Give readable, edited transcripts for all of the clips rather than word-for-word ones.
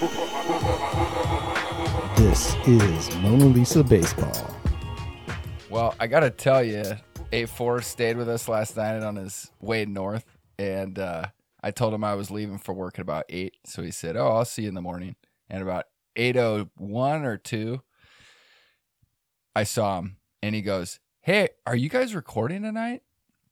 This is Mona Lisa Baseball. Well, I got to tell you, 8-4 stayed with us last night on his way north, and I told him I was leaving for work at about 8, so he said, oh, I'll see you in the morning. And about 8:01 or 2, I saw him, and he goes, hey, are you guys recording tonight?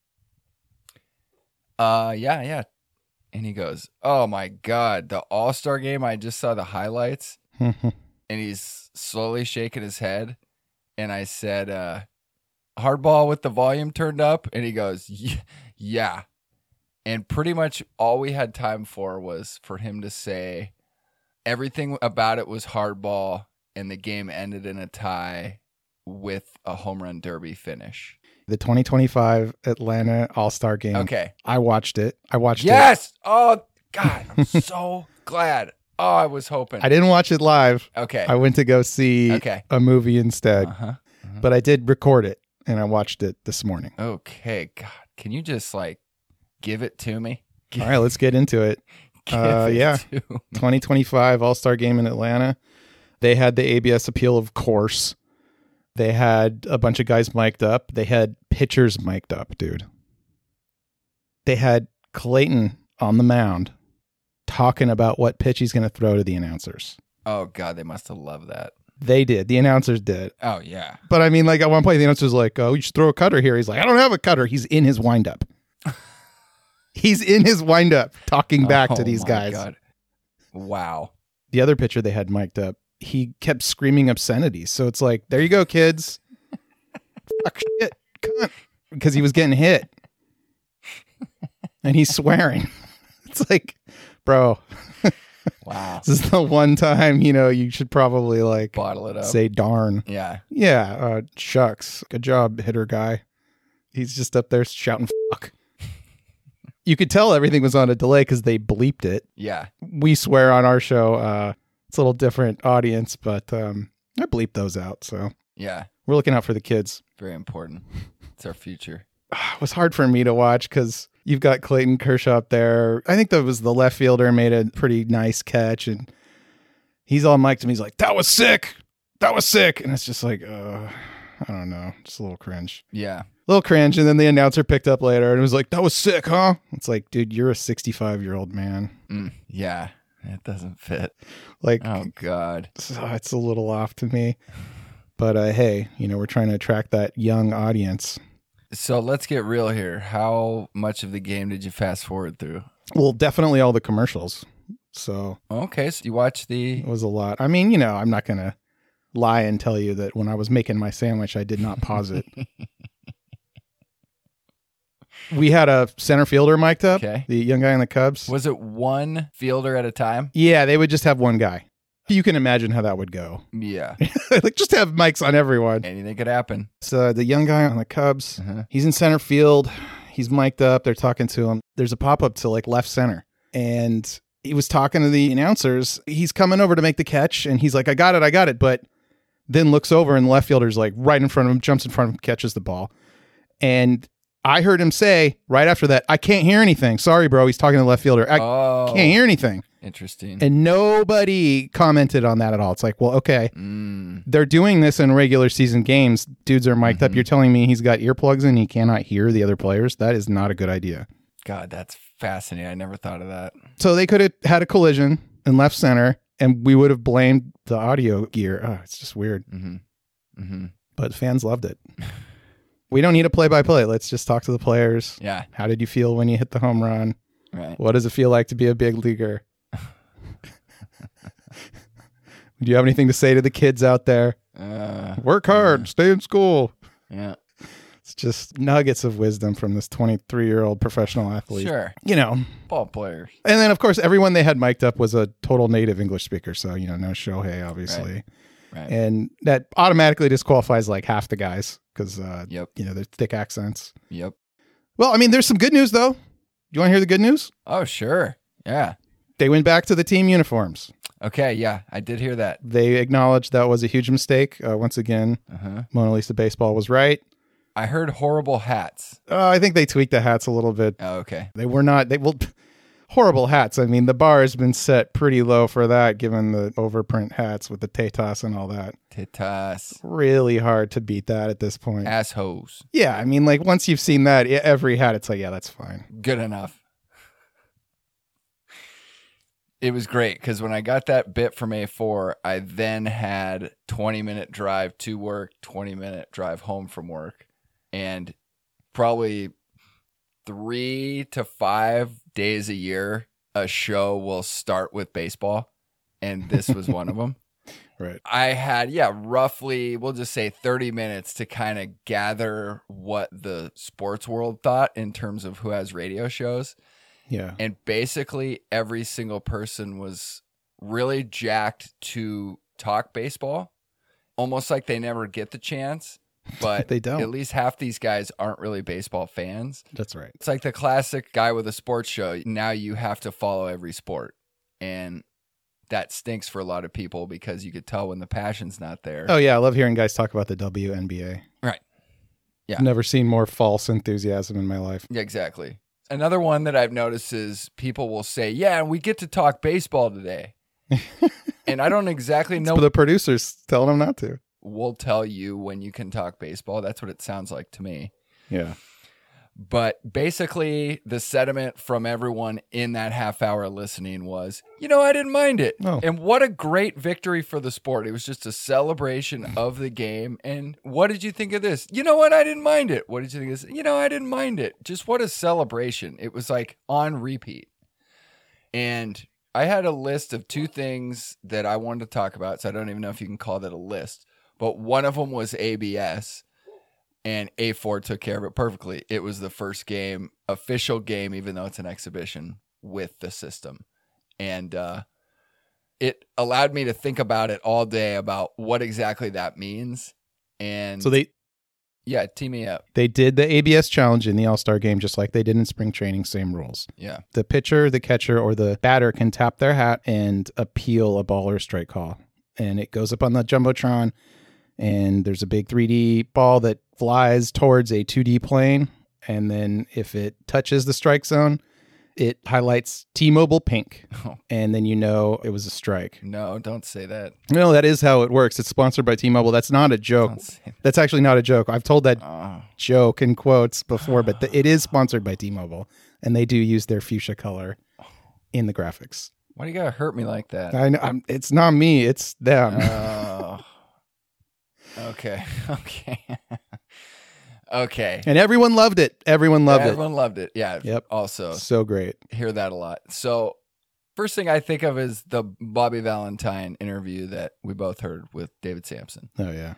Yeah. And he goes, oh, my God, the All-Star game, I just saw the highlights. And he's slowly shaking his head. And I said, hardball with the volume turned up? And he goes, yeah. And pretty much all we had time for was for him to say everything about it was hardball, and the game ended in a tie with a home run derby finish. The 2025 Atlanta All-Star game. Okay. I watched it. Yes! Oh, God, I'm so glad. Oh, I was hoping. I didn't watch it live. Okay. I went to go see a movie instead. But I did record it, and I watched it this morning. Okay. God, can you just, give it to me? All right, let's get into it. To me. 2025 All-Star game in Atlanta. They had the ABS appeal, of course. They had a bunch of guys mic'd up. They had pitchers mic'd up, dude. They had Clayton on the mound talking about what pitch he's going to throw to the announcers. Oh, God, they must have loved that. They did. The announcers did. Oh, yeah. But I mean, at one point, the announcer's like, oh, you should throw a cutter here. He's like, I don't have a cutter. He's in his windup. He's in his windup talking back to these guys. God. Wow. The other pitcher they had mic'd up, he kept screaming obscenities. So it's like, there you go, kids. Fuck, shit, cunt. Because he was getting hit. And he's swearing. It's like, bro. Wow. This is the one time, you should probably bottle it up. Say darn. Yeah. Yeah. Shucks. Good job, hitter guy. He's just up there shouting fuck. You could tell everything was on a delay because they bleeped it. Yeah. We swear on our show. It's a little different audience, but I bleep those out. So yeah, we're looking out for the kids. Very important. It's our future. It was hard for me to watch because you've got Clayton Kershaw up there. I think that was the left fielder made a pretty nice catch, and he's all mic'd and he's like, that was sick. That was sick. And it's just like, I don't know. Just a little cringe. Yeah. A little cringe. And then the announcer picked up later and it was like, that was sick, huh? It's like, dude, you're a 65-year-old man. Yeah. It doesn't fit. Oh, God. It's a little off to me. But hey, we're trying to attract that young audience. So let's get real here. How much of the game did you fast forward through? Well, definitely all the commercials. So okay, so you watched It was a lot. I mean, I'm not going to lie and tell you that when I was making my sandwich, I did not pause it. We had a center fielder mic'd up, the young guy in the Cubs. Was it one fielder at a time? Yeah, they would just have one guy. You can imagine how that would go. Yeah. Just have mics on everyone. Anything could happen. So the young guy on the Cubs, he's in center field. He's mic'd up. They're talking to him. There's a pop-up to left center. And he was talking to the announcers. He's coming over to make the catch. And he's like, I got it. But then looks over and the left fielder's right in front of him, jumps in front of him, catches the ball. And I heard him say right after that, I can't hear anything. Sorry, bro. He's talking to the left fielder. I can't hear anything. Interesting. And nobody commented on that at all. It's like, well, okay. They're doing this in regular season games. Dudes are mic'd up. You're telling me he's got earplugs in and he cannot hear the other players? That is not a good idea. God, that's fascinating. I never thought of that. So they could have had a collision in left center and we would have blamed the audio gear. Oh, it's just weird. But fans loved it. We don't need a play-by-play. Let's just talk to the players. Yeah. How did you feel when you hit the home run? Right. What does it feel like to be a big leaguer? Do you have anything to say to the kids out there? Work hard. Stay in school. Yeah. It's just nuggets of wisdom from this 23-year-old professional athlete. Sure. Ball players. And then, of course, everyone they had mic'd up was a total native English speaker. So, no Shohei, obviously. Right. And that automatically disqualifies half the guys because, they're thick accents. Yep. Well, I mean, there's some good news, though. You want to hear the good news? Oh, sure. Yeah. They went back to the team uniforms. Okay, yeah, I did hear that. They acknowledged that was a huge mistake. Once again, Mona Lisa Baseball was right. I heard horrible hats. I think they tweaked the hats a little bit. Oh, okay. They were not. horrible hats. I mean, the bar has been set pretty low for that, given the overprint hats with the Tetas and all that. Tetas. Really hard to beat that at this point. Assholes. Yeah, I mean, like, once you've seen that, every hat, it's like, yeah, that's fine. Good enough. It was great because when I got that bit from A4, I then had 20-minute drive to work, 20-minute drive home from work, and probably 3 to 5 days a year, a show will start with baseball, and this was one of them. Right. I had, roughly, we'll just say 30 minutes to kind of gather what the sports world thought in terms of who has radio shows. Yeah. And basically every single person was really jacked to talk baseball, almost like they never get the chance. But they don't. At least half these guys aren't really baseball fans. That's right. It's like the classic guy with a sports show. Now you have to follow every sport. And that stinks for a lot of people because you could tell when the passion's not there. Oh, yeah. I love hearing guys talk about the WNBA. Right. Yeah. I've never seen more false enthusiasm in my life. Yeah, exactly. Another one that I've noticed is people will say, yeah, we get to talk baseball today. And I don't exactly know. But the producers telling them not to. We'll tell you when you can talk baseball. That's what it sounds like to me. Yeah. But basically, the sentiment from everyone in that half hour listening was, I didn't mind it. Oh. And what a great victory for the sport. It was just a celebration of the game. And what did you think of this? You know what? I didn't mind it. What did you think of this? I didn't mind it. Just what a celebration. It was like on repeat. And I had a list of 2 things that I wanted to talk about. So I don't even know if you can call that a list. But one of them was ABS. And A4 took care of it perfectly. It was the first game, official game, even though it's an exhibition, with the system. And it allowed me to think about it all day about what exactly that means. And so team me up. They did the ABS challenge in the All-Star game just like they did in spring training, same rules. Yeah. The pitcher, the catcher, or the batter can tap their hat and appeal a ball or strike call. And it goes up on the Jumbotron, and there's a big 3D ball that flies towards a 2D plane. And then if it touches the strike zone, it highlights T-Mobile pink. Oh. And then it was a strike. No, don't say that. No, that is how it works. It's sponsored by T-Mobile. That's not a joke. That's actually not a joke. I've told that joke in quotes before, but it is sponsored by T-Mobile. And they do use their fuchsia color in the graphics. Why do you gotta hurt me like that? I know. It's not me. It's them. Oh. Okay. Okay. And everyone loved it. Everyone loved it. Yeah. Yep. Also, so great. Hear that a lot. So, first thing I think of is the Bobby Valentine interview that we both heard with David Sampson. Oh yeah.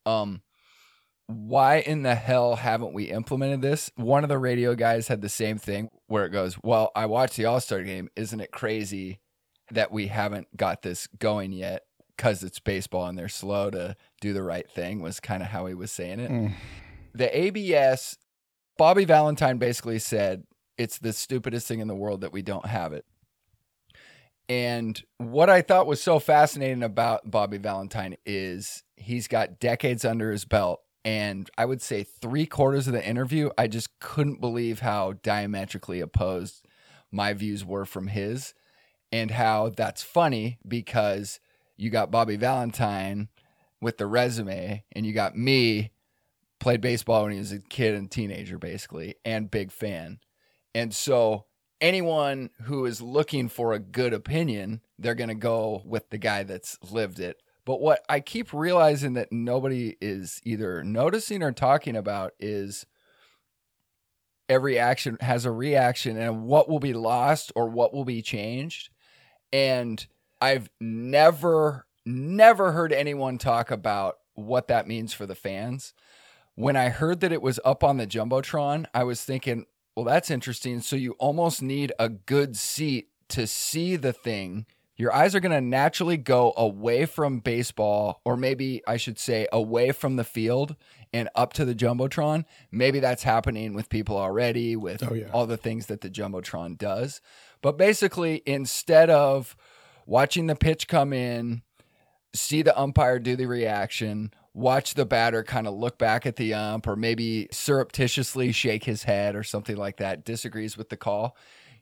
Why in the hell haven't we implemented this? One of the radio guys had the same thing where it goes, well, I watched the All-Star game. Isn't it crazy that we haven't got this going yet? Because it's baseball and they're slow to do the right thing, was kind of how he was saying it. The ABS, Bobby Valentine basically said, it's the stupidest thing in the world that we don't have it. And what I thought was so fascinating about Bobby Valentine is he's got decades under his belt. And I would say 3/4 of the interview, I just couldn't believe how diametrically opposed my views were from his, and how that's funny because you got Bobby Valentine with the resume and you got me, played baseball when he was a kid and teenager, basically, and big fan. And so anyone who is looking for a good opinion, they're going to go with the guy that's lived it. But what I keep realizing that nobody is either noticing or talking about is every action has a reaction, and what will be lost or what will be changed. And I've never heard anyone talk about what that means for the fans. When I heard that it was up on the Jumbotron, I was thinking, well, that's interesting. So you almost need a good seat to see the thing. Your eyes are going to naturally go away from baseball, or maybe I should say away from the field and up to the Jumbotron. Maybe that's happening with people already with all the things that the Jumbotron does. But basically, instead of watching the pitch come in, see the umpire do the reaction, watch the batter kind of look back at the ump or maybe surreptitiously shake his head or something like that, disagrees with the call,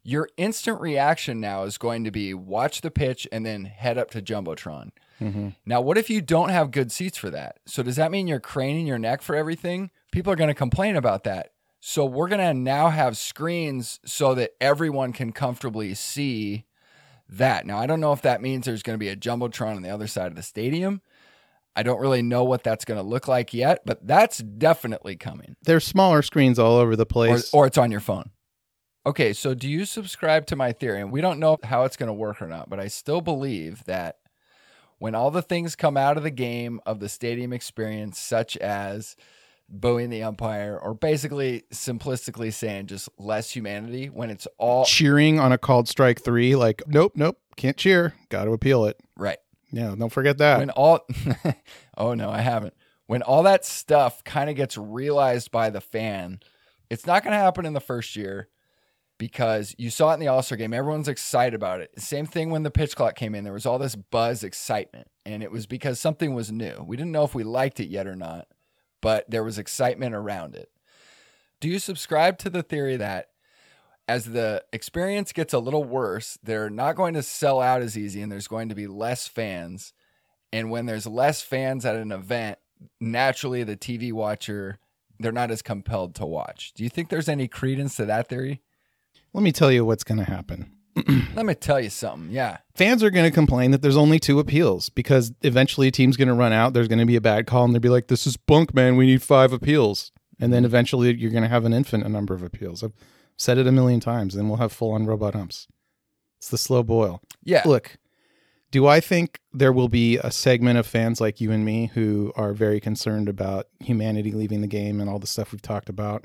your instant reaction now is going to be watch the pitch and then head up to Jumbotron. Mm-hmm. Now, what if you don't have good seats for that? So does that mean you're craning your neck for everything? People are going to complain about that. So we're going to now have screens so that everyone can comfortably see that. Now, I don't know if that means there's going to be a Jumbotron on the other side of the stadium. I don't really know what that's going to look like yet, but that's definitely coming. There's smaller screens all over the place. Or it's on your phone. Okay, so do you subscribe to my theory? And we don't know how it's going to work or not, but I still believe that when all the things come out of the game, of the stadium experience, such as booing the umpire, or basically simplistically saying just less humanity, when it's all cheering on a called strike 3, like, nope, can't cheer. Got to appeal it. right. Yeah, don't forget that. When all, oh no, I haven't. When all that stuff kind of gets realized by the fan, it's not going to happen in the first year because you saw it in the All-Star game. Everyone's excited about it. Same thing when the pitch clock came in. There was all this buzz, excitement, and it was because something was new. We didn't know if we liked it yet or not, but there was excitement around it. Do you subscribe to the theory that as the experience gets a little worse, they're not going to sell out as easy and there's going to be less fans? And when there's less fans at an event, naturally the TV watcher, they're not as compelled to watch. Do you think there's any credence to that theory? Let me tell you what's going to happen. Let me tell you something. Yeah. Fans are going to complain that there's only 2 appeals because eventually a team's going to run out. There's going to be a bad call and they'll be like, this is bunk, man. We need 5 appeals. And then eventually you're going to have an infinite number of appeals. I've said it a million times. Then we'll have full-on robot umps. It's the slow boil. Yeah. Look, do I think there will be a segment of fans like you and me who are very concerned about humanity leaving the game and all the stuff we've talked about?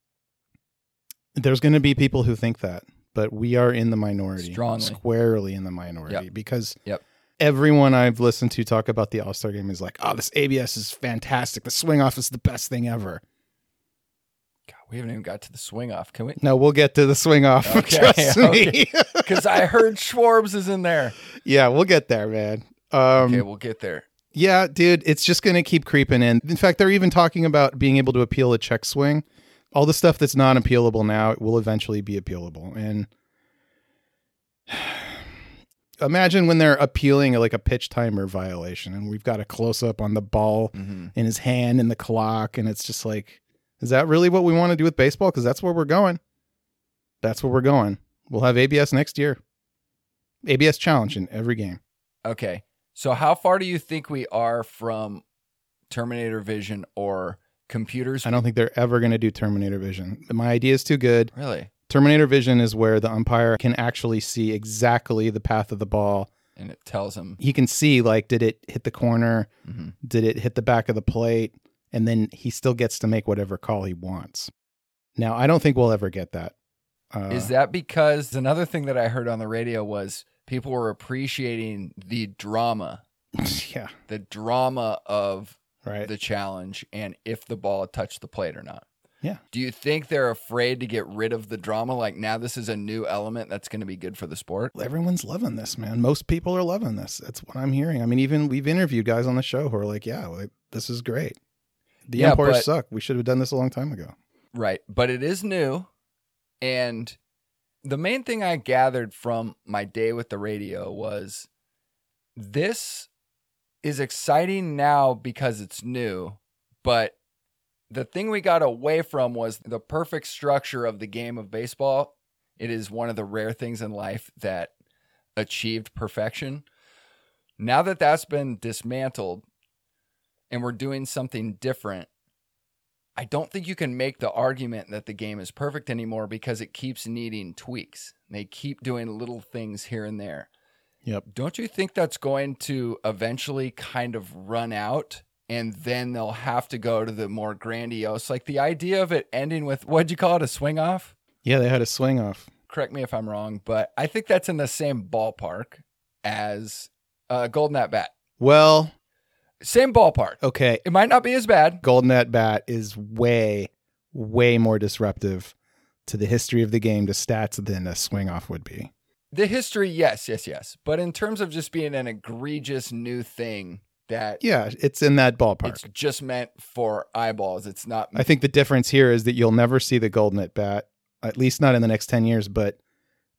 There's going to be people who think that, but we are in the minority. Strongly. Squarely in the minority. Yep. Because everyone I've listened to talk about the All-Star game is like, oh, this ABS is fantastic. The swing off is the best thing ever. God, we haven't even got to the swing off. Can we? No, we'll get to the swing off. Okay, Trust me. Because I heard Schwarbs is in there. Yeah, we'll get there, man. Okay, we'll get there. Yeah, dude, it's just going to keep creeping in. In fact, they're even talking about being able to appeal a check swing. All the stuff that's not appealable now will eventually be appealable. And imagine when they're appealing like a pitch timer violation and we've got a close up on the ball in his hand and the clock. And it's just like, is that really what we want to do with baseball? Because that's where we're going. That's where we're going. We'll have ABS next year. ABS challenge in every game. Okay. So how far do you think we are from Terminator Vision or computers? I don't think they're ever going to do Terminator Vision. My idea is too good. Really? Terminator Vision is where the umpire can actually see exactly the path of the ball. And it tells him. He can see, like, did it hit the corner? Mm-hmm. Did it hit the back of the plate? And then he still gets to make whatever call he wants. Now, I don't think we'll ever get that. Is that because another thing that I heard on the radio was people were appreciating the drama. Yeah. The drama of right. the challenge and if the ball touched the plate or not. Yeah. Do you think they're afraid to get rid of the drama? Like now this is a new element that's going to be good for the sport? Everyone's loving this, man. Most people are loving this. That's what I'm hearing. I mean, even we've interviewed guys on the show who are like, yeah, like, this is great. The umpires suck. We should have done this a long time ago. Right. But it is new. And the main thing I gathered from my day with the radio was this is exciting now because it's new, but the thing we got away from was the perfect structure of the game of baseball. It is one of the rare things in life that achieved perfection. Now that that's been dismantled and we're doing something different, I don't think you can make the argument that the game is perfect anymore because it keeps needing tweaks. They keep doing little things here and there. Yep. Don't you think that's going to eventually kind of run out and then they'll have to go to the more grandiose, like the idea of it ending with, what'd you call it, a swing off? Yeah, they had a swing off. Correct me if I'm wrong, but I think that's in the same ballpark as Golden at Bat. Well, same ballpark. Okay. It might not be as bad. Golden at Bat is way, way more disruptive to the history of the game, to stats, than a swing off would be. The history, yes. But in terms of just being an egregious new thing that... Yeah, it's in that ballpark. It's just meant for eyeballs. It's not... I think the difference here is that you'll never see the Golden at Bat, at least not in the next 10 years, but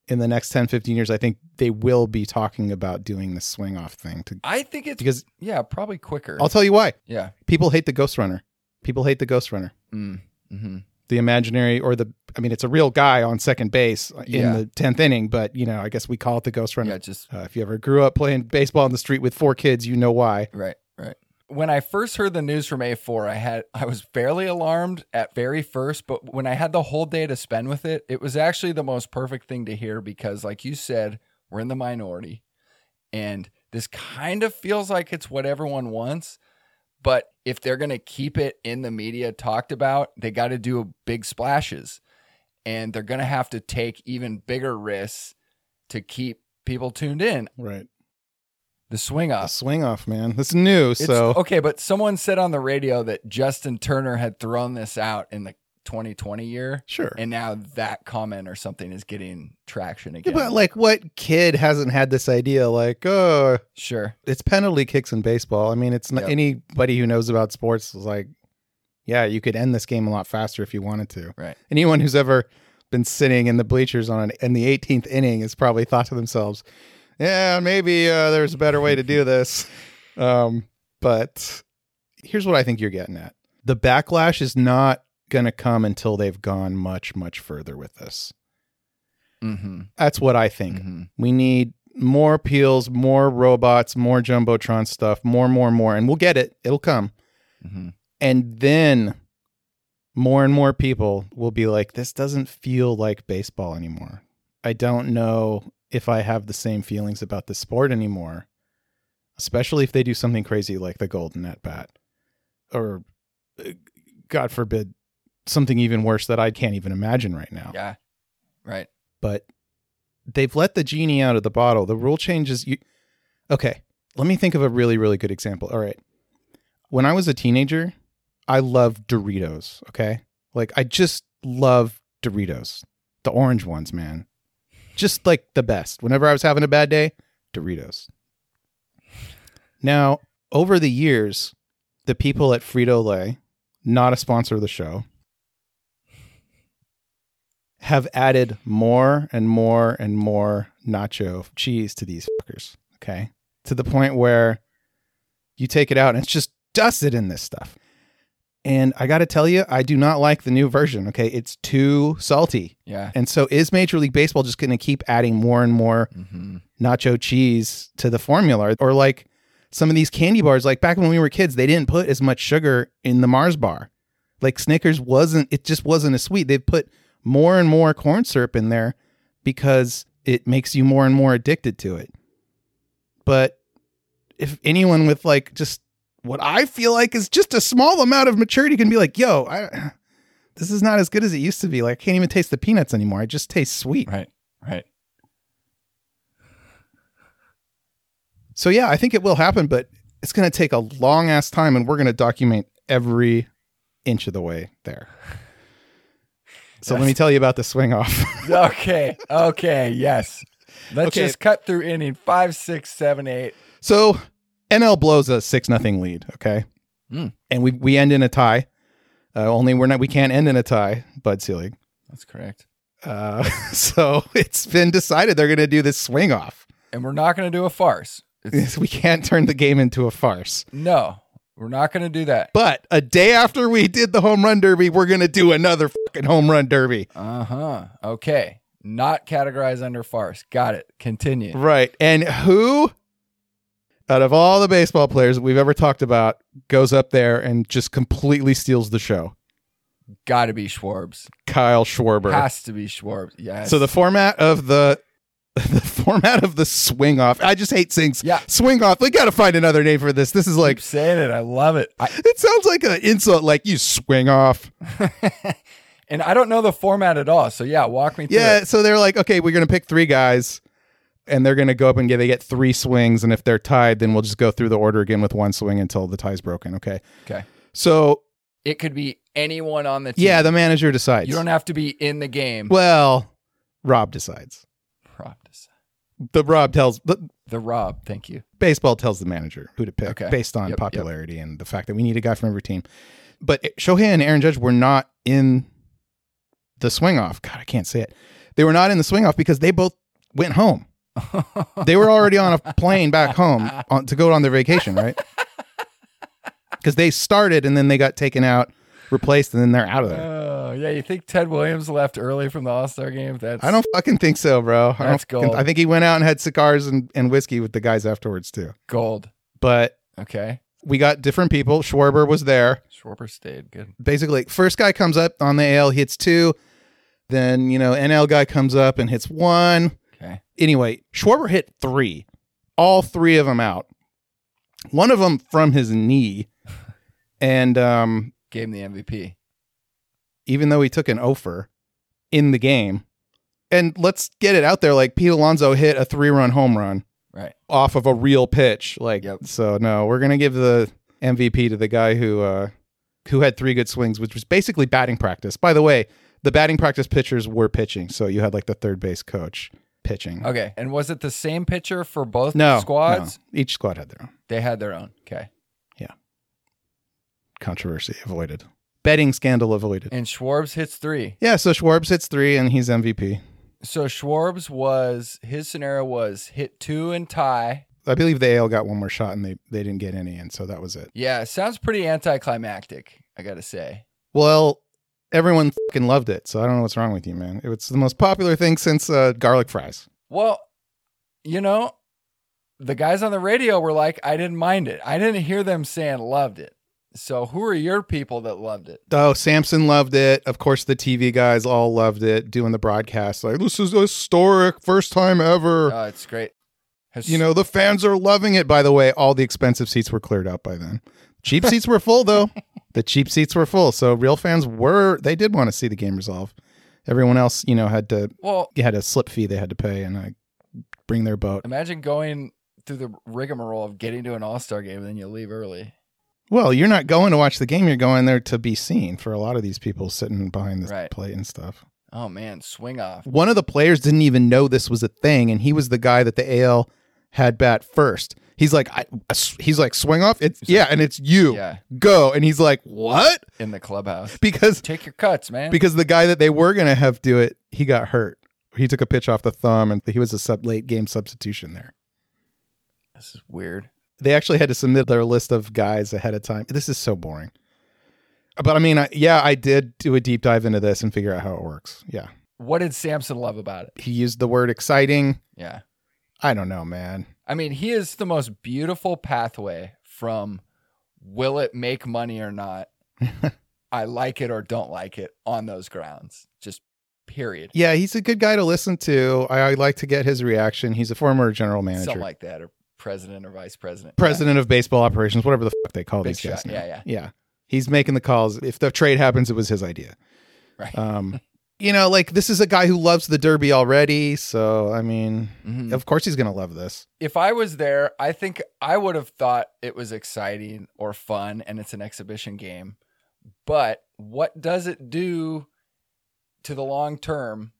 in the next 10, 15 years, I think they will be talking about doing the swing off thing. I think it's because probably quicker. I'll tell you why. Yeah. People hate the Ghost Runner. People hate the Ghost Runner. Mm-hmm. The imaginary it's a real guy on second base in the 10th inning, but I guess we call it the Ghost Runner. Yeah, just if you ever grew up playing baseball in the street with 4 kids, you know why. Right. When I first heard the news from A4, I was fairly alarmed at very first, but when I had the whole day to spend with it, it was actually the most perfect thing to hear because, like you said, we're in the minority, and this kind of feels like it's what everyone wants. But if they're going to keep it in the media talked about, they got to do big splashes, and they're going to have to take even bigger risks to keep people tuned in. Right. The swing off. The swing off, man. This is new. Okay, but someone said on the radio that Justin Turner had thrown this out in the 2020 year. Sure. And now that comment or something is getting traction again. Yeah, but what kid hasn't had this idea? Sure. It's penalty kicks in baseball. I mean, it's not anybody who knows about sports is like, yeah, you could end this game a lot faster if you wanted to. Right. Anyone who's ever been sitting in the bleachers in the 18th inning has probably thought to themselves, yeah, maybe there's a better way to do this. But here's what I think you're getting at. The backlash is not going to come until they've gone much, much further with this. Mm-hmm. That's what I think. Mm-hmm. We need more appeals, more robots, more Jumbotron stuff, more. And we'll get it. It'll come. Mm-hmm. And then more and more people will be like, this doesn't feel like baseball anymore. I don't know if I have the same feelings about the sport anymore, especially if they do something crazy like the Golden at Bat, or God forbid, something even worse that I can't even imagine right now. Yeah, right. But they've let the genie out of the bottle. The rule changes. Okay, let me think of a really, really good example. All right. When I was a teenager, I loved Doritos, okay? I just love Doritos. The orange ones, man. Just the best. Whenever I was having a bad day, Doritos. Now, over the years, the people at Frito-Lay, not a sponsor of the show, have added more and more and more nacho cheese to these fuckers, okay? To the point where you take it out and it's just dusted in this stuff. And I got to tell you, I do not like the new version, okay? It's too salty. Yeah. And so is Major League Baseball just going to keep adding more and more nacho cheese to the formula? Or some of these candy bars, back when we were kids, they didn't put as much sugar in the Mars bar. Snickers just wasn't as sweet. They've put more and more corn syrup in there because it makes you more and more addicted to it. But if anyone with just what I feel like is just a small amount of maturity can be like, yo, this is not as good as it used to be. I can't even taste the peanuts anymore. I just taste sweet. Right. So yeah, I think it will happen, but it's going to take a long ass time, and we're going to document every inch of the way there. So let me tell you about the swing off. Okay. Yes. Let's just cut through inning 5, 6, 7, 8. So NL blows a 6-0 lead. Okay. And we end in a tie. Only we can't end in a tie, Bud Selig. That's correct. So it's been decided they're going to do this swing off. And we're not going to do a farce. We can't turn the game into a farce. No, we're not going to do that. But a day after we did the home run derby, we're going to do another fucking home run derby. Okay. Not categorized under farce. Got it. Continue. Right. And who, out of all the baseball players that we've ever talked about, goes up there and just completely steals the show? Got to be Schwarbs. Kyle Schwarber. Has to be Schwarbs. Yes. So the format of the swing off. I just hate saying swing off. We got to find another name for this. This is Keep saying it. I love it. It sounds like an insult, like you swing off. And I don't know the format at all. So walk me through it. So they're like, okay, we're going to pick 3 guys and they're going to go up and they get 3 swings. And if they're tied, then we'll just go through the order again with 1 swing until the tie's broken. Okay. So it could be anyone on the team. Yeah, the manager decides. You don't have to be in the game. Well, Rob decides. Rob tells the Rob. Thank you. Baseball tells the manager who to pick based on popularity and the fact that we need a guy from every team. But Shohei and Aaron Judge were not in the swing off. God, I can't say it. They were not in the swing off because they both went home. They were already on a plane back home to go on their vacation, right? Because they started and then they got taken out, replaced, and then they're out of there. Oh, yeah. You think Ted Williams left early from the All-Star game? I don't fucking think so, bro. That's gold. I think he went out and had cigars and whiskey with the guys afterwards, too. Gold. But okay, we got different people. Schwarber was there. Schwarber stayed. Good. Basically, first guy comes up on the AL, hits 2. Then, NL guy comes up and hits 1. Okay. Anyway, Schwarber hit 3. All 3 of them out. One of them from his knee. And gave him the MVP. Even though he took an offer in the game. And let's get it out there, like Pete Alonso hit a 3-run home run. Right. Off of a real pitch. Yep. So no, we're gonna give the MVP to the guy who had 3 good swings, which was basically batting practice. By the way, the batting practice pitchers were pitching, so you had like the third base coach pitching. Okay. And was it the same pitcher for both No, squads? no. Each squad had their own. They had their own. Okay. Controversy avoided. Betting scandal avoided. And Schwarbs hits 3. Yeah, so Schwarbs hits 3 and he's MVP. So Schwarbs his scenario was hit 2 and tie. I believe the AL got one more shot and they didn't get any, and so that was it. Yeah, sounds pretty anticlimactic, I gotta say. Well, everyone fucking loved it, so I don't know what's wrong with you, man. It was the most popular thing since garlic fries. Well, the guys on the radio were like, I didn't mind it. I didn't hear them saying loved it. So who are your people that loved it? Oh, Samson loved it. Of course, the TV guys all loved it, doing the broadcast. Like, this is historic, first time ever. Oh, it's great. The fans are loving it. By the way, all the expensive seats were cleared out by then. Cheap seats were full, though. The cheap seats were full. So real fans they did want to see the game resolve. Everyone else, had a slip fee they had to pay and bring their boat. Imagine going through the rigmarole of getting to an All-Star game and then you leave early. Well, you're not going to watch the game. You're going there to be seen for a lot of these people sitting behind the plate and stuff. Oh, man. Swing off. One of the players didn't even know this was a thing, and he was the guy that the AL had bat first. He's like, swing off? And it's you. Yeah. Go. And he's like, what? In the clubhouse. Because take your cuts, man. Because the guy that they were going to have do it, he got hurt. He took a pitch off the thumb, and he was a late game substitution there. This is weird. They actually had to submit their list of guys ahead of time. This is so boring. But I mean, I did do a deep dive into this and figure out how it works. Yeah. What did Samson love about it? He used the word exciting. Yeah. I don't know, man. I mean, he is the most beautiful pathway from will it make money or not? I like it or don't like it on those grounds. Just period. Yeah, he's a good guy to listen to. I like to get his reaction. He's a former general manager. Something like that, or president or vice president. President of baseball operations, whatever the fuck they call Big these guys shot. now. Yeah. He's making the calls. If the trade happens, it was his idea. Right. This is a guy who loves the Derby already. So, I mean, Of course he's going to love this. If I was there, I think I would have thought it was exciting or fun and it's an exhibition game. But what does it do to the long term?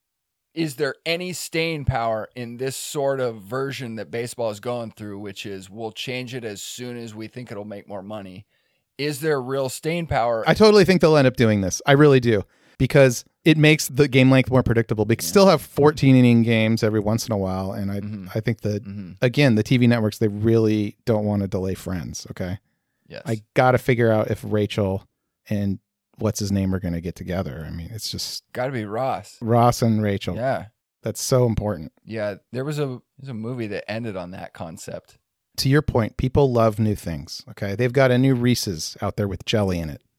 Is there any staying power in this sort of version that baseball is going through, which is we'll change it as soon as we think it'll make more money? Is there real staying power? I totally think they'll end up doing this. I really do. Because it makes the game length more predictable. We can still have 14-inning games every once in a while. And I think that, again, the TV networks, they really don't want to delay Friends, okay? Yes. I got to figure out if Rachel and what's his name are going to get together. I mean, it's just... Got to be Ross. Ross and Rachel. Yeah. That's so important. Yeah, there's a movie that ended on that concept. To your point, people love new things, okay? They've got a new Reese's out there with jelly in it.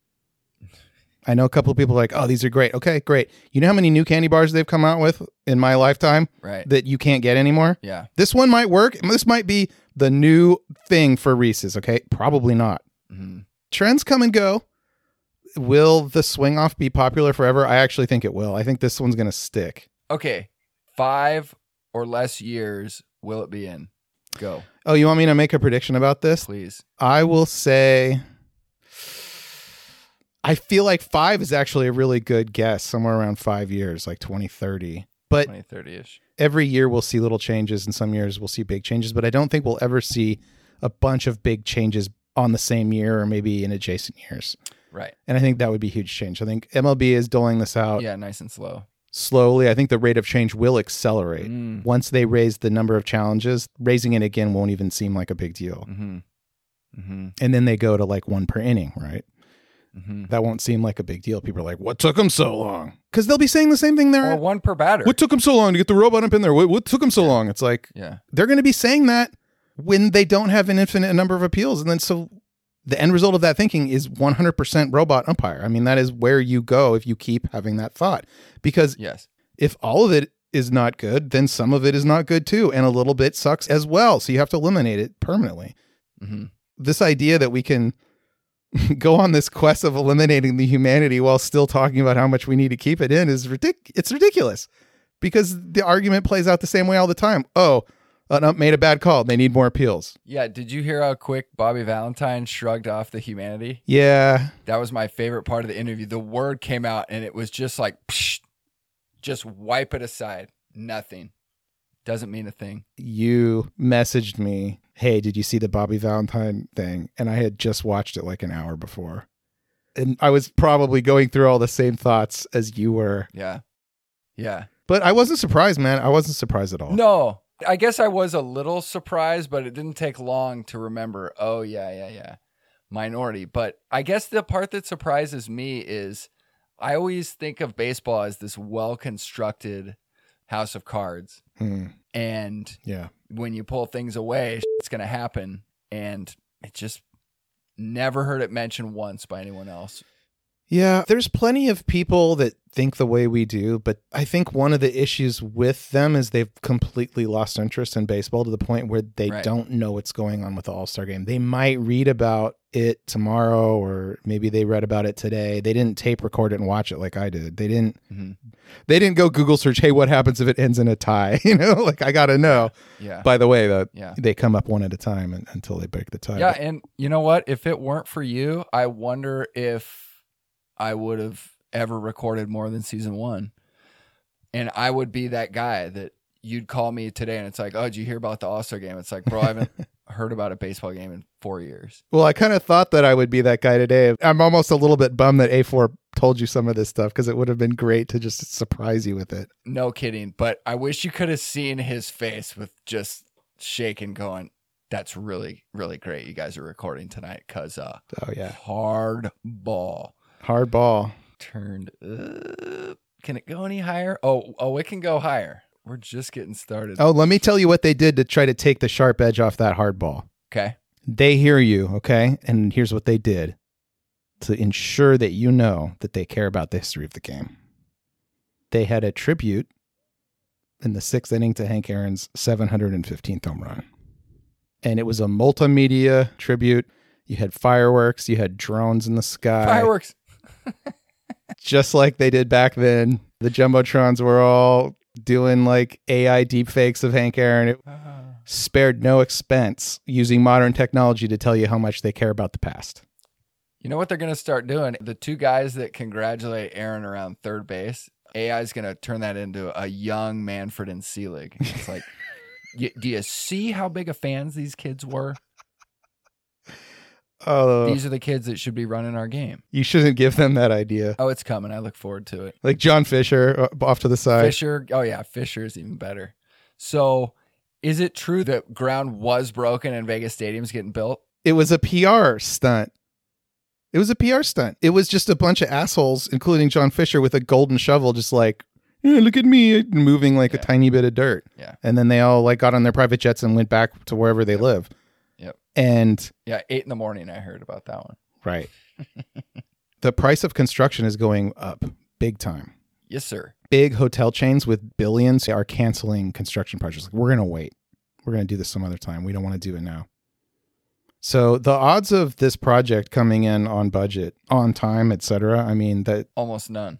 I know a couple of people are like, oh, these are great. Okay, great. You know how many new candy bars they've come out with in my lifetime that you can't get anymore? Yeah. This one might work. This might be the new thing for Reese's, okay? Probably not. Trends come and go. Will the swing off be popular forever? I actually think it will. I think this one's going to stick. Okay. 5 or less years will it be in? Go. Oh, you want me to make a prediction about this? Please. I will say... I feel like 5 is actually a really good guess, somewhere around 5 years, like 2030. But 2030-ish. Every year we'll see little changes, and some years we'll see big changes, but I don't think we'll ever see a bunch of big changes on the same year or maybe in adjacent years. Right. And I think that would be a huge change. I think MLB is doling this out. Yeah, nice and slow. slowly. I think the rate of change will accelerate. Once they raise the number of challenges, raising it again won't even seem like a big deal. And then they go to like 1 per inning, right? That won't seem like a big deal. People are like, what took them so long? Because they'll be saying the same thing there. Or 1 per batter. What took them so long to get the robot up in there? What took them so long? It's like, they're going to be saying that when they don't have an infinite number of appeals. And then so the end result of that thinking is 100% robot umpire. I mean, that is where you go if you keep having that thought. Because if all of it is not good, then some of it is not good too. And a little bit sucks as well. So you have to eliminate it permanently. This idea that we can go on this quest of eliminating the humanity while still talking about how much we need to keep it in is it's ridiculous, because the argument plays out the same way all the time. Oh, an ump made a bad call. They need more appeals. Yeah. Did you hear how quick Bobby Valentine shrugged off the humanity? Yeah. That was my favorite part of the interview. The word came out and it was just like, psh, just wipe it aside. Nothing. Doesn't mean a thing. You messaged me, hey, did you see the Bobby Valentine thing? And I had just watched it like an hour before. And I was probably going through all the same thoughts as you were. Yeah. Yeah. But I wasn't surprised, man. I wasn't surprised at all. No. I guess I was a little surprised, but it didn't take long to remember, oh, yeah. Minority. But I guess the part that surprises me is I always think of baseball as this well-constructed house of cards. And when you pull things away, it's going to happen. And it just never heard it mentioned once by anyone else. Yeah, there's plenty of people that think the way we do, but I think one of the issues with them is they've completely lost interest in baseball to the point where they don't know what's going on with the All-Star game. They might read about it tomorrow, or maybe they read about it today. They didn't tape record it and watch it like I did. They didn't go Google search, hey, what happens if it ends in a tie? You know, like I got to know. Yeah. By the way, they come up one at a time until they break the tie. Yeah, and you know what? If it weren't for you, I wonder if I would have ever recorded more than season 1. And I would be that guy that you'd call me today and it's like, oh, did you hear about the All-Star game? It's like, bro, I haven't heard about a baseball game in 4 years. Well, I kind of thought that I would be that guy today. I'm almost a little bit bummed that A4 told you some of this stuff, because it would have been great to just surprise you with it. No kidding. But I wish you could have seen his face with just shaking going, that's really, really great. You guys are recording tonight because hard ball. Hard ball. Turned up. Can it go any higher? Oh, it can go higher. We're just getting started. Oh, let me tell you what they did to try to take the sharp edge off that hard ball. Okay. They hear you, okay? And here's what they did to ensure that you know that they care about the history of the game. They had a tribute in the 6th inning to Hank Aaron's 715th home run. And it was a multimedia tribute. You had fireworks. You had drones in the sky. Fireworks. Just like they did back then. The Jumbotrons were all doing like AI deepfakes of Hank Aaron. It spared no expense using modern technology to tell you how much they care about the past. You know what they're going to start doing? The 2 guys that congratulate Aaron around third base, AI is going to turn that into a young Manfred and Selig. It's like, do you see how big of fans these kids were? These are the kids that should be running our game. You shouldn't give them that idea. Oh, it's coming. I look forward to it. Like John Fisher off to the side. Fisher. Oh, yeah. Fisher is even better. So is it true that ground was broken and Vegas Stadium's getting built? It was a PR stunt. It was just a bunch of assholes, including John Fisher, with a golden shovel, just like, yeah, look at me, moving like a tiny bit of dirt. Yeah. And then they all like got on their private jets and went back to wherever they live. Yep. And 8 a.m. I heard about that one. Right. The price of construction is going up big time. Yes, sir. Big hotel chains with billions are canceling construction projects. Like, we're going to wait. We're going to do this some other time. We don't want to do it now. So the odds of this project coming in on budget, on time, etc., I mean, that almost none.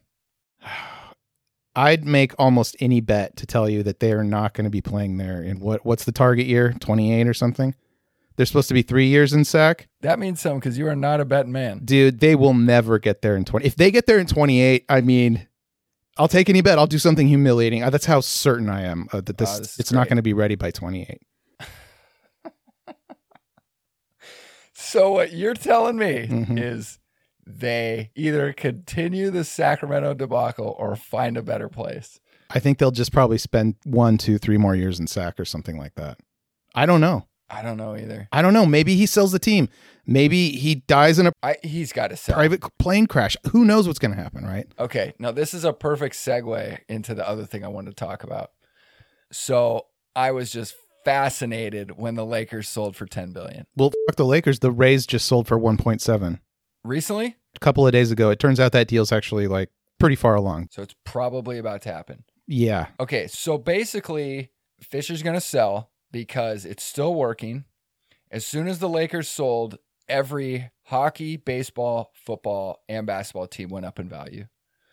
I'd make almost any bet to tell you that they are not going to be playing there in what's the target year? 28 or something? They're supposed to be 3 years in SAC. That means something, because you are not a betting man. Dude, they will never get there in 20. If they get there in 28, I mean, I'll take any bet. I'll do something humiliating. That's how certain I am that this it's not going to be ready by 28. So what you're telling me is they either continue the Sacramento debacle or find a better place. I think they'll just probably spend 1, 2, 3 more years in Sac or something like that. I don't know. I don't know either. I don't know. Maybe he sells the team. Maybe he dies in a He's got to sell. private plane crash. Who knows what's going to happen, right? Okay. Now, this is a perfect segue into the other thing I wanted to talk about. So I was just fascinated when the Lakers sold for $10 billion. Well, fuck the Lakers. The Rays just sold for 1.7 recently. A couple of days ago. It turns out that deal's actually like pretty far along. So it's probably about to happen. Yeah. Okay. So basically, Fisher's going to sell because it's still working. As soon as the Lakers sold, every hockey, baseball, football, and basketball team went up in value.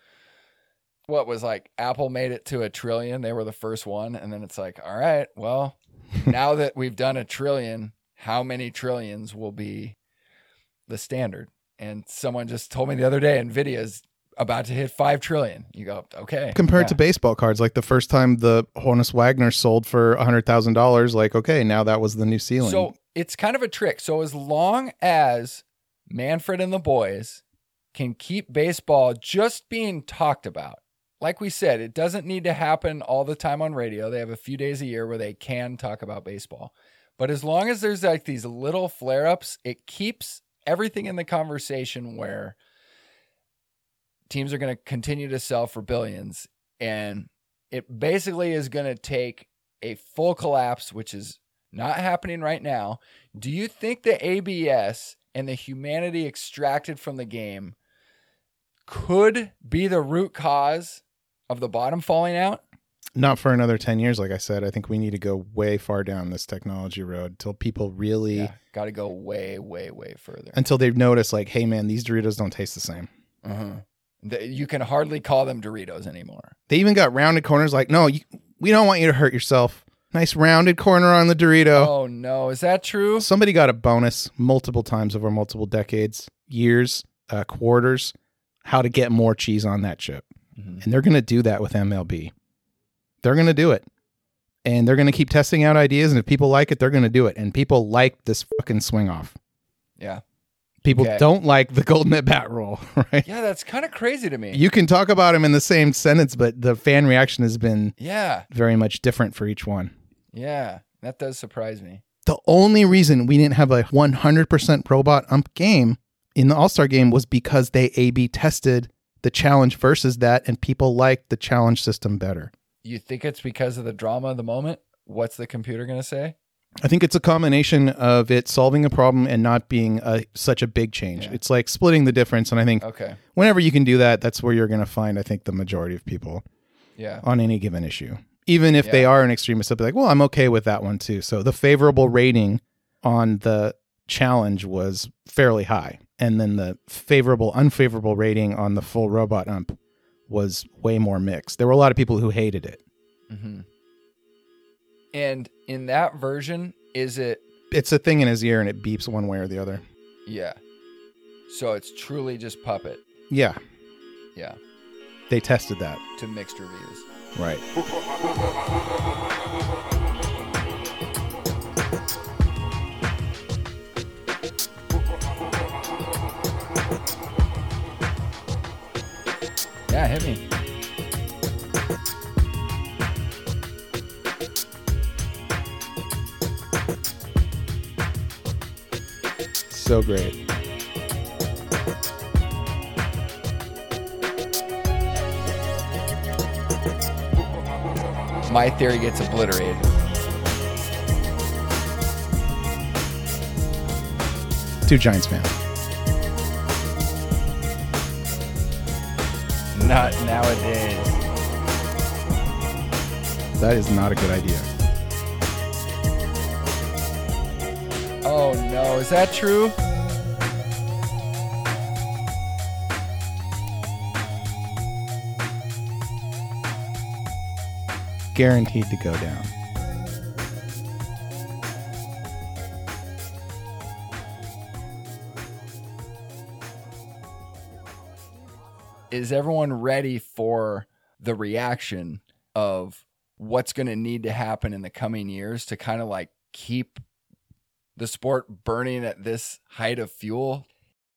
What was like Apple made it to $1 trillion. They were the first one. And then it's like, all right, well, now that we've done $1 trillion, how many trillions will be the standard? And someone just told me the other day, NVIDIA's about to hit 5 trillion. You go, okay. Compared to baseball cards, like the first time the Honus Wagner sold for $100,000, like, okay, now that was the new ceiling. So it's kind of a trick. So as long as Manfred and the boys can keep baseball just being talked about, like we said, it doesn't need to happen all the time on radio. They have a few days a year where they can talk about baseball. But as long as there's like these little flare-ups, it keeps everything in the conversation where teams are going to continue to sell for billions. And it basically is going to take a full collapse, which is not happening right now. Do you think the ABS and the humanity extracted from the game could be the root cause of the bottom falling out? Not for another 10 years, like I said. I think we need to go way far down this technology road till people really... got to go way, way, way further. Until they've noticed, like, hey, man, these Doritos don't taste the same. You can hardly call them Doritos anymore. They even got rounded corners like, no, we don't want you to hurt yourself. Nice rounded corner on the Dorito. Oh, no. Is that true? Somebody got a bonus multiple times over multiple decades, years, quarters, how to get more cheese on that chip. And they're going to do that with MLB. They're going to do it. And they're going to keep testing out ideas. And if people like it, they're going to do it. And people like this fucking swing off. Yeah. People don't like the golden at bat rule, right? Yeah, that's kind of crazy to me. You can talk about them in the same sentence, but the fan reaction has been very much different for each one. Yeah, that does surprise me. The only reason we didn't have a 100% robot ump game in the All-Star game was because they A/B tested the challenge versus that, and people liked the challenge system better. You think it's because of the drama of the moment? What's the computer going to say? I think it's a combination of it solving a problem and not being such a big change. Yeah. It's like splitting the difference, and I think whenever you can do that, that's where you're going to find, I think, the majority of people on any given issue. Even if they are an extremist, they'll be like, well, I'm okay with that one too. So the favorable rating on the challenge was fairly high. And then the favorable, unfavorable rating on the full robot ump was way more mixed. There were a lot of people who hated it. Mm-hmm. And in that version, is it... It's a thing in his ear and it beeps one way or the other. Yeah. So it's truly just puppet. Yeah. Yeah. They tested that. To mixed reviews. Right. Yeah, hit me. So great. My theory gets obliterated. Two Giants fan. Not nowadays. That is not a good idea. Oh no, is that true? Guaranteed to go down. Is everyone ready for the reaction of what's going to need to happen in the coming years to kind of like keep the sport burning at this height of fuel